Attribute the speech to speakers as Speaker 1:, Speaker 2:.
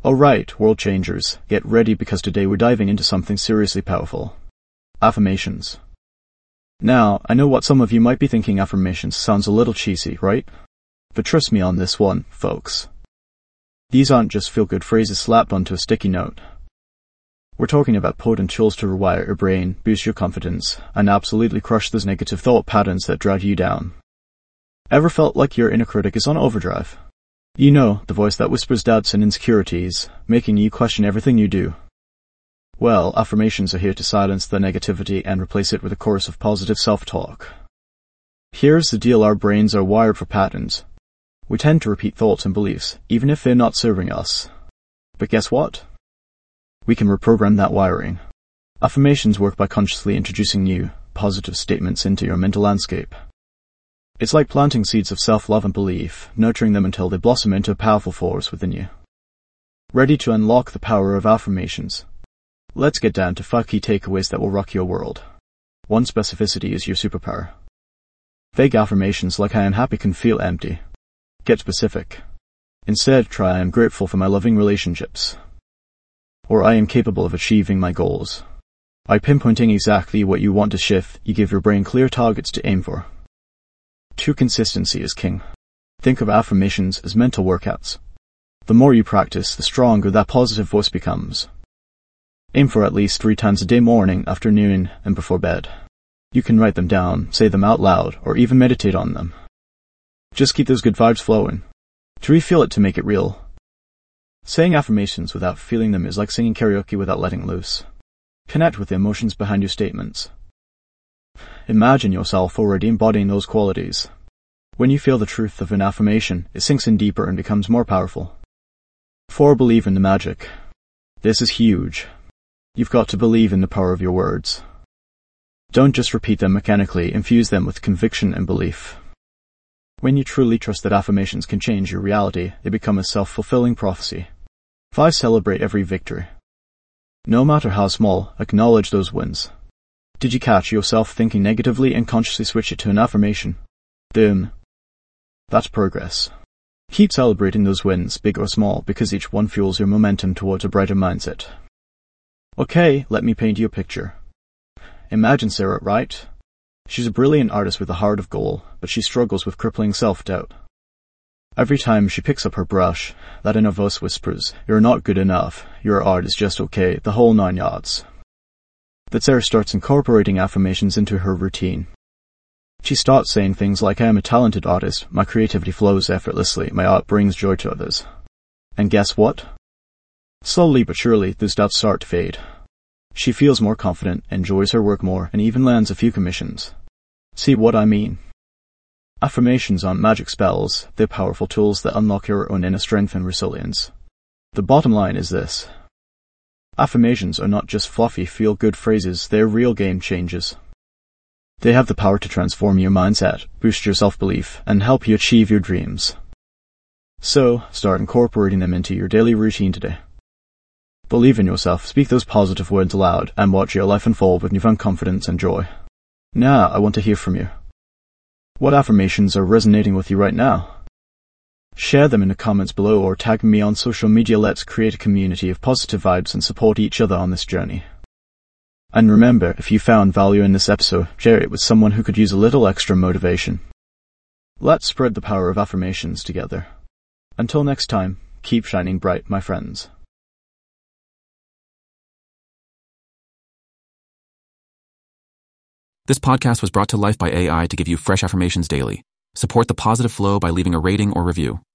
Speaker 1: Alright, world changers, get ready because today we're diving into something seriously powerful. Affirmations. Now, I know what some of you might be thinking affirmations sounds a little cheesy, right? But trust me on this one, folks. These aren't just feel-good phrases slapped onto a sticky note. We're talking about potent tools to rewire your brain, boost your confidence, and absolutely crush those negative thought patterns that drag you down. Ever felt like your inner critic is on overdrive? You know, the voice that whispers doubts and insecurities, making you question everything you do. Well, affirmations are here to silence the negativity and replace it with a chorus of positive self-talk. Here's the deal: our brains are wired for patterns. We tend to repeat thoughts and beliefs, even if they're not serving us. But guess what? We can reprogram that wiring. Affirmations work by consciously introducing new, positive statements into your mental landscape. It's like planting seeds of self-love and belief, nurturing them until they blossom into a powerful force within you. Ready to unlock the power of affirmations? Let's get down to 5 key takeaways that will rock your world. 1. Specificity is your superpower. Vague affirmations like "I am happy" can feel empty. Get specific. Instead, try "I am grateful for my loving relationships." Or "I am capable of achieving my goals." By pinpointing exactly what you want to shift, you give your brain clear targets to aim for. 2. Consistency is king. Think of affirmations as mental workouts. The more you practice, the stronger that positive voice becomes. Aim for at least 3 times a day: morning, afternoon, and before bed. You can write them down, say them out loud, or even meditate on them. Just keep those good vibes flowing. To refeel it, to make it real. Saying affirmations without feeling them is like singing karaoke without letting loose. Connect with the emotions behind your statements. Imagine yourself already embodying those qualities. When you feel the truth of an affirmation, it sinks in deeper and becomes more powerful. 4. Believe in the magic. This is huge. You've got to believe in the power of your words. Don't just repeat them mechanically, infuse them with conviction and belief. When you truly trust that affirmations can change your reality, they become a self-fulfilling prophecy. 5. Celebrate every victory. No matter how small, acknowledge those wins. Did you catch yourself thinking negatively and consciously switch it to an affirmation? Boom. That's progress. Keep celebrating those wins, big or small, because each one fuels your momentum towards a brighter mindset. Okay, let me paint you a picture. Imagine Sarah, right? She's a brilliant artist with a heart of gold, but she struggles with crippling self-doubt. Every time she picks up her brush, that inner voice whispers, "You're not good enough, your art is just okay," the whole 9 yards. But Sarah starts incorporating affirmations into her routine. She starts saying things like, "I am a talented artist, my creativity flows effortlessly, my art brings joy to others." And guess what? Slowly but surely, those doubts start to fade. She feels more confident, enjoys her work more, and even lands a few commissions. See what I mean? Affirmations aren't magic spells, they're powerful tools that unlock your own inner strength and resilience. The bottom line is this: affirmations are not just fluffy, feel-good phrases, they're real game changers. They have the power to transform your mindset, boost your self-belief, and help you achieve your dreams. So, start incorporating them into your daily routine today. Believe in yourself, speak those positive words aloud, and watch your life unfold with newfound confidence and joy. Now, I want to hear from you. What affirmations are resonating with you right now? Share them in the comments below or tag me on social media. Let's create a community of positive vibes and support each other on this journey. And remember, if you found value in this episode, share it with someone who could use a little extra motivation. Let's spread the power of affirmations together. Until next time, keep shining bright, my friends.
Speaker 2: This podcast was brought to life by AI to give you fresh affirmations daily. Support the positive flow by leaving a rating or review.